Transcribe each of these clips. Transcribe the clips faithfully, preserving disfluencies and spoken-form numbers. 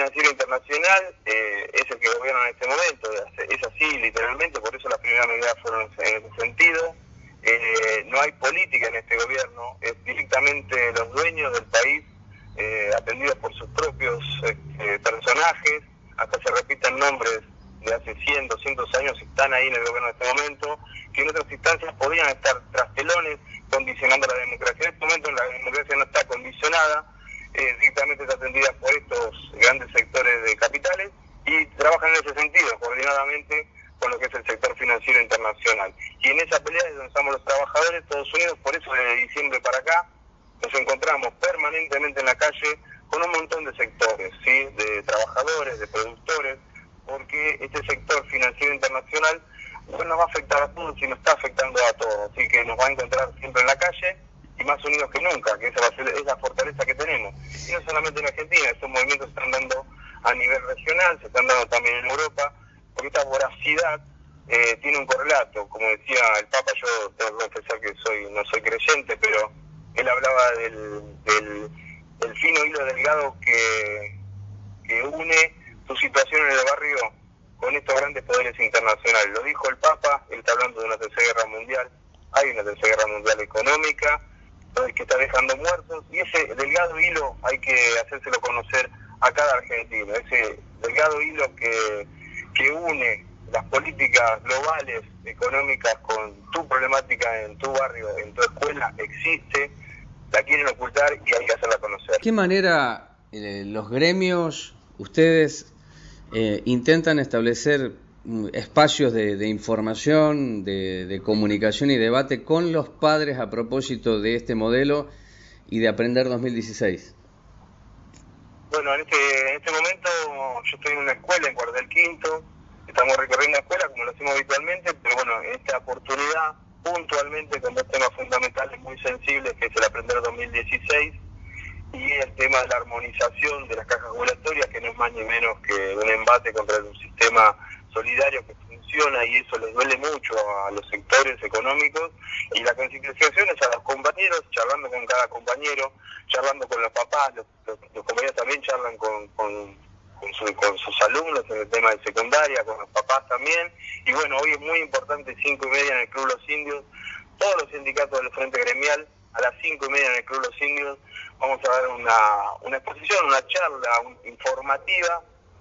financiero internacional eh, es el que gobierna en este momento, es así literalmente, por eso las primeras medidas fueron en ese sentido. Eh, no hay política en este gobierno, es directamente los dueños del país, eh, atendidos por sus propios eh, personajes, hasta se repiten nombres de hace cien, doscientos años, están ahí en el gobierno en este momento, que en otras instancias podrían estar tras telones condicionando la democracia. En este momento la democracia no está condicionada, eh, directamente está atendida por estos grandes sectores de capitales y trabajan en ese sentido, coordinadamente con lo que es el sector financiero internacional. Y en esa pelea es donde estamos los trabajadores, todos unidos, por eso desde diciembre para acá nos encontramos permanentemente en la calle con un montón de sectores, ¿sí? De trabajadores, de productores, porque este sector financiero internacional pues nos va a afectar a todos y nos está afectando a todos, así que nos va a encontrar siempre en la calle y más unidos que nunca, que esa va a ser es la fortaleza que tenemos. Y no solamente en Argentina, estos movimientos se están dando a nivel regional, se están dando también en Europa, porque esta voracidad eh, tiene un correlato. Como decía el Papa, yo tengo que confesar que soy no soy creyente, pero él hablaba del, del, del fino hilo delgado que, que une su situación en el barrio con estos grandes poderes internacionales. Lo dijo el Papa, él está hablando de una tercera guerra mundial, hay una tercera guerra mundial económica, que está dejando muertos, y ese delgado hilo hay que hacérselo conocer a cada argentino, ese delgado hilo que, que une las políticas globales, económicas, con tu problemática en tu barrio, en tu escuela, existe, la quieren ocultar y hay que hacerla conocer. ¿De qué manera eh, los gremios, ustedes, eh, intentan establecer espacios de, de información, de, de comunicación y debate con los padres a propósito de este modelo y de Aprender dos mil dieciséis? Bueno, en este, en este momento yo estoy en una escuela en Cuartel Quinto, estamos recorriendo la escuela como lo hacemos habitualmente, pero bueno, en esta oportunidad puntualmente con dos temas fundamentales muy sensibles, que es el Aprender dos mil dieciséis y el tema de la armonización de las cajas jubilatorias, que no es más ni menos que un embate contra un sistema solidario que funciona, y eso les duele mucho a los sectores económicos, y la concienciación es a los compañeros, charlando con cada compañero, charlando con los papás, los, los, los compañeros también charlan con, con, con, su, con sus alumnos en el tema de secundaria, con los papás también, y bueno, hoy es muy importante, cinco y media en el Club Los Indios, todos los sindicatos del Frente Gremial, a las cinco y media en el Club Los Indios, vamos a dar una, una exposición, una charla un, informativa,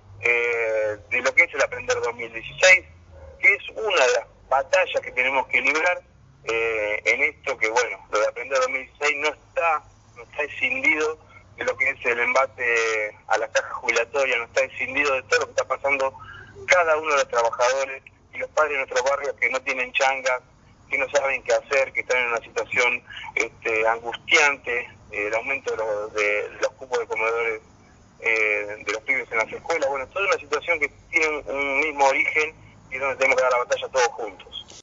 Eh, de lo que es el Aprender dos mil dieciséis, que es una de las batallas que tenemos que librar eh, en esto, que bueno, lo de Aprender dos mil dieciséis no está, no está escindido de lo que es el embate a la caja jubilatoria, no está escindido de todo lo que está pasando cada uno de los trabajadores y los padres de nuestros barrios que no tienen changas, que no saben qué hacer, que están en una situación este, angustiante, eh, el aumento de los, de, de los cupos de comedores Eh, de los pibes en las escuelas. Bueno, toda una situación que tiene un, un mismo origen y donde tenemos que dar la batalla todos juntos.